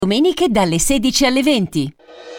Domeniche dalle 16 alle 20.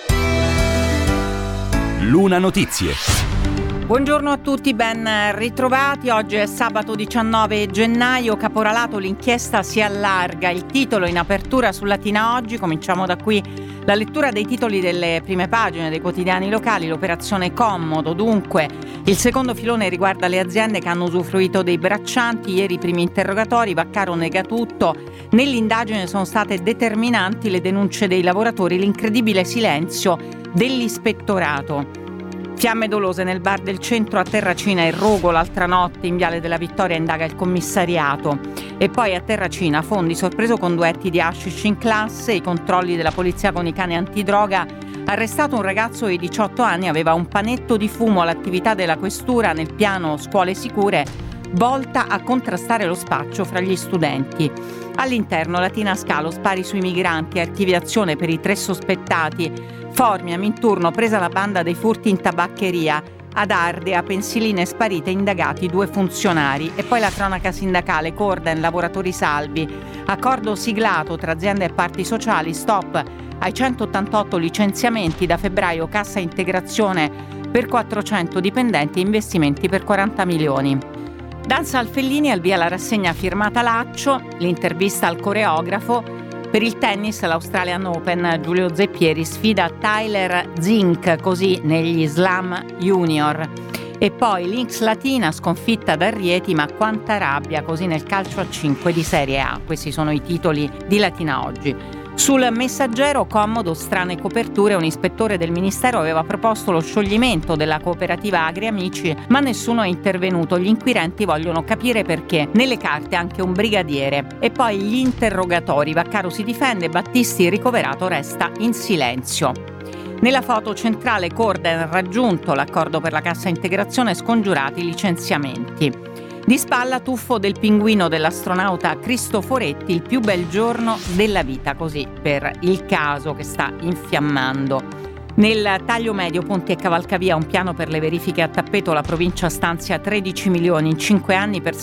Luna Notizie. Buongiorno a tutti, ben ritrovati. Oggi è sabato 19 gennaio, caporalato, l'inchiesta si allarga. Il titolo in apertura su Latina Oggi. Cominciamo da qui la lettura dei titoli delle prime pagine dei quotidiani locali. L'operazione Commodo, dunque. Il secondo filone riguarda le aziende che hanno usufruito dei braccianti. Ieri i primi interrogatori, Vaccaro nega tutto. Nell'indagine sono state determinanti le denunce dei lavoratori, l'incredibile silenzio dell'ispettorato. Fiamme dolose nel bar del centro a Terracina, il rogo l'altra notte in Viale della Vittoria, indaga il commissariato. E poi a Terracina, Fondi sorpreso con duetti di hashish in classe, i controlli della polizia con i cani antidroga, arrestato un ragazzo di 18 anni, aveva un panetto di fumo all'attività della questura nel piano Scuole Sicure, volta a contrastare lo spaccio fra gli studenti. All'interno Latina Scalo, spari sui migranti, archiviazione per i 3 sospettati. Formia, Minturno, presa la banda dei furti in tabaccheria. Ad Ardea, pensiline sparite, indagati 2 funzionari. E poi la cronaca sindacale, Corden, lavoratori salvi. Accordo siglato tra aziende e parti sociali, stop ai 188 licenziamenti, da febbraio cassa integrazione per 400 dipendenti e investimenti per 40 milioni. Danza al Fellini, al via la rassegna firmata Laccio, l'intervista al coreografo. Per il tennis, l'Australian Open, Giulio Zeppieri sfida Tyler Zink, così negli Slam Junior. E poi Lynx Latina, sconfitta da Rieti, ma quanta rabbia, così nel calcio a 5 di Serie A. Questi sono i titoli di Latina Oggi. Sul Messaggero, Commodo, strane coperture. Un ispettore del Ministero aveva proposto lo scioglimento della cooperativa Agri Amici, ma nessuno è intervenuto. Gli inquirenti vogliono capire perché. Nelle carte anche un brigadiere. E poi gli interrogatori. Vaccaro si difende, Battisti ricoverato resta in silenzio. Nella foto centrale, Corden, raggiunto l'accordo per la cassa integrazione, scongiurati i licenziamenti. Di spalla, tuffo del pinguino dell'astronauta Cristoforetti, il più bel giorno della vita, così per il caso che sta infiammando. Nel taglio medio, ponti e cavalcavia, un piano per le verifiche a tappeto. La provincia stanzia 13 milioni in 5 anni per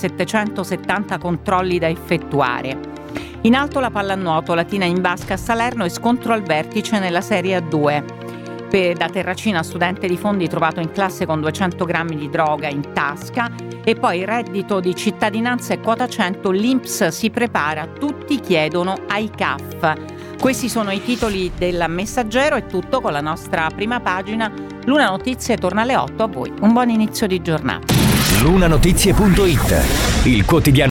770 controlli da effettuare. In alto la pallanuoto, Latina in vasca a Salerno e scontro al vertice nella Serie A2. Da Terracina, studente di Fondi trovato in classe con 200 grammi di droga in tasca. E poi reddito di cittadinanza e quota 100, l'INPS si prepara, tutti chiedono ai CAF. Questi sono i titoli del Messaggero. È tutto con la nostra prima pagina. Luna Notizie torna alle 8, a voi un buon inizio di giornata. Lunanotizie.it, il quotidiano